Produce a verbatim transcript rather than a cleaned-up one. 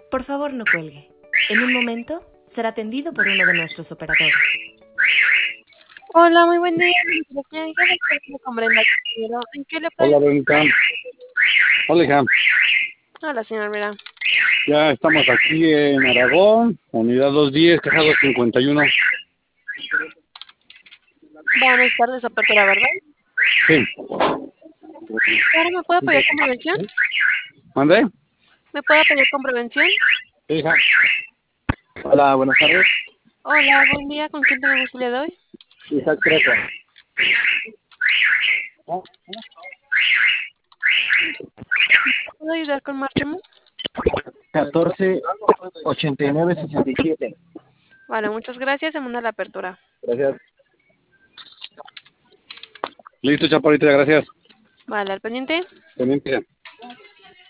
Por favor, no cuelgue. En un momento será atendido por uno de nuestros operadores. Hola, muy buen día. Aquí Ángela, estoy con Brenda Caballero. ¿En qué le puedo Hola, ayudar? Verónica. Hola, hija. Hola, señor Vera. Ya estamos aquí en Aragón, unidad doscientos diez, caja doscientos cincuenta y uno. Va a necesitar de su apertura, ¿verdad? Sí. Ahora me puede apoyar con prevención. ¿Mande? ¿Me puede apoyar con prevención? Sí, hija. Hola, buenas tardes. Hola, buen día. ¿Con quién tengo el gusto el día de hoy? Isaac Trejo. ¿Puedo ayudar con Máximo? catorce ochenta y nueve sesenta y siete. Vale, muchas gracias. Se manda la apertura. Gracias. Listo, chaparrita, gracias. Vale, al pendiente. Pendiente.